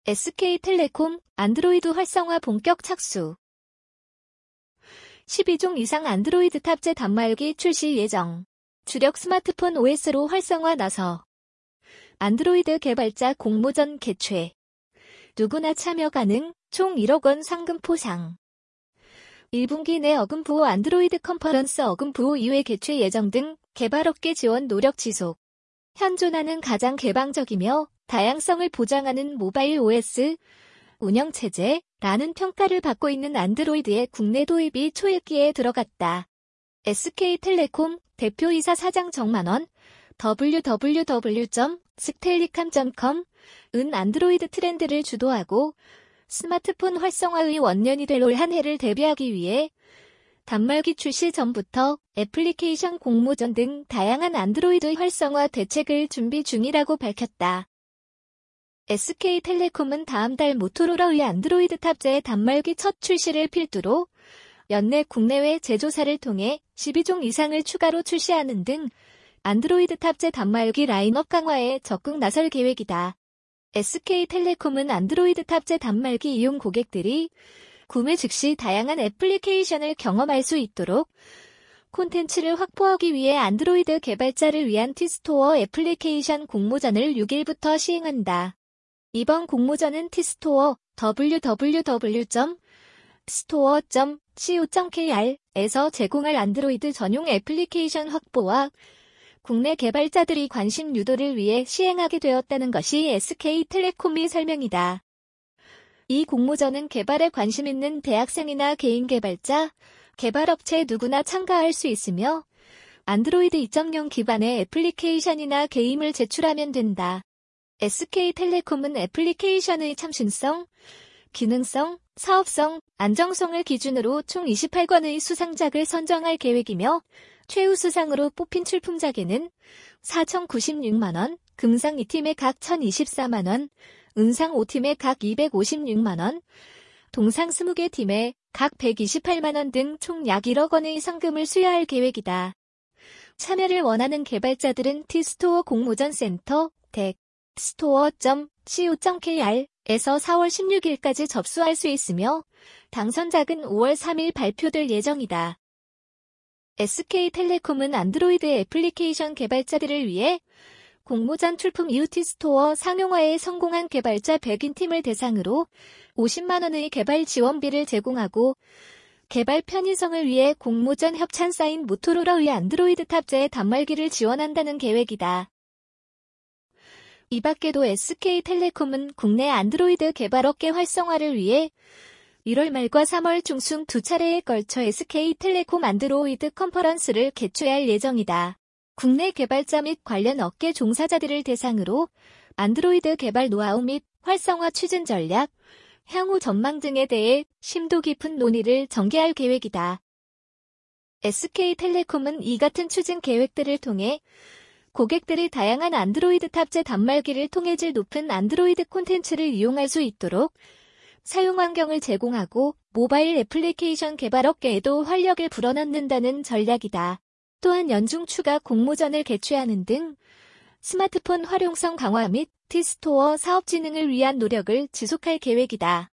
SK텔레콤 안드로이드 활성화 본격 착수. 12종 이상 안드로이드 탑재 단말기 출시 예정. 주력 스마트폰 OS로 활성화 나서. 안드로이드 개발자 공모전 개최. 누구나 참여 가능, 총 1억 원 상금 포상. 1분기 내 어금부호 안드로이드 컨퍼런스 어금부호 2회 개최 예정 등 개발업계 지원 노력 지속. 현존하는 가장 개방적이며 다양성을 보장하는 모바일 OS 운영체제라는 평가를 받고 있는 안드로이드의 국내 도입이 초읽기에 들어갔다. SK텔레콤 대표이사 사장 정만원 www.stellicam.com은 안드로이드 트렌드를 주도하고 스마트폰 활성화의 원년이 될 올 한 해를 대비하기 위해 단말기 출시 전부터 애플리케이션 공모전 등 다양한 안드로이드 활성화 대책을 준비 중이라고 밝혔다. SK텔레콤은 다음 달 모토로라의 안드로이드 탑재의 단말기 첫 출시를 필두로 연내 국내외 제조사를 통해 12종 이상을 추가로 출시하는 등 안드로이드 탑재 단말기 라인업 강화에 적극 나설 계획이다. SK텔레콤은 안드로이드 탑재 단말기 이용 고객들이 구매 즉시 다양한 애플리케이션을 경험할 수 있도록 콘텐츠를 확보하기 위해 안드로이드 개발자를 위한 티스토어 애플리케이션 공모전을 6일부터 시행한다. 이번 공모전은 티스토어 www.store.co.kr에서 제공할 안드로이드 전용 애플리케이션 확보와 국내 개발자들이 관심 유도를 위해 시행하게 되었다는 것이 SK텔레콤의 설명이다. 이 공모전은 개발에 관심 있는 대학생이나 개인 개발자, 개발업체 누구나 참가할 수 있으며 안드로이드 2.0 기반의 애플리케이션이나 게임을 제출하면 된다. SK텔레콤은 애플리케이션의 참신성, 기능성, 사업성, 안정성을 기준으로 총 28권의 수상작을 선정할 계획이며 최우수상으로 뽑힌 출품작에는 4,096만원, 금상 2팀에 각 1,024만원, 은상 5팀에 각 256만원, 동상 20개 팀에 각 128만원 등 총 약 1억 원의 상금을 수여할 계획이다. 참여를 원하는 개발자들은 티스토어 공모전 센터 store.co.kr에서 4월 16일까지 접수할 수 있으며 당선작은 5월 3일 발표될 예정이다. SK텔레콤은 안드로이드 애플리케이션 개발자들을 위해 공모전 출품 이후 티스토어 상용화에 성공한 개발자 100인 팀을 대상으로 50만 원의 개발 지원비를 제공하고 개발 편의성을 위해 공모전 협찬 사인 모토로라의 안드로이드 탑재의 단말기를 지원한다는 계획이다. 이 밖에도 SK텔레콤은 국내 안드로이드 개발업계 활성화를 위해 1월 말과 3월 중순 두 차례에 걸쳐 SK텔레콤 안드로이드 컨퍼런스를 개최할 예정이다. 국내 개발자 및 관련 업계 종사자들을 대상으로 안드로이드 개발 노하우 및 활성화 추진 전략, 향후 전망 등에 대해 심도 깊은 논의를 전개할 계획이다. SK텔레콤은 이 같은 추진 계획들을 통해 고객들이 다양한 안드로이드 탑재 단말기를 통해 질 높은 안드로이드 콘텐츠를 이용할 수 있도록 사용 환경을 제공하고 모바일 애플리케이션 개발 업계에도 활력을 불어넣는다는 전략이다. 또한 연중 추가 공모전을 개최하는 등 스마트폰 활용성 강화 및 티스토어 사업 진흥을 위한 노력을 지속할 계획이다.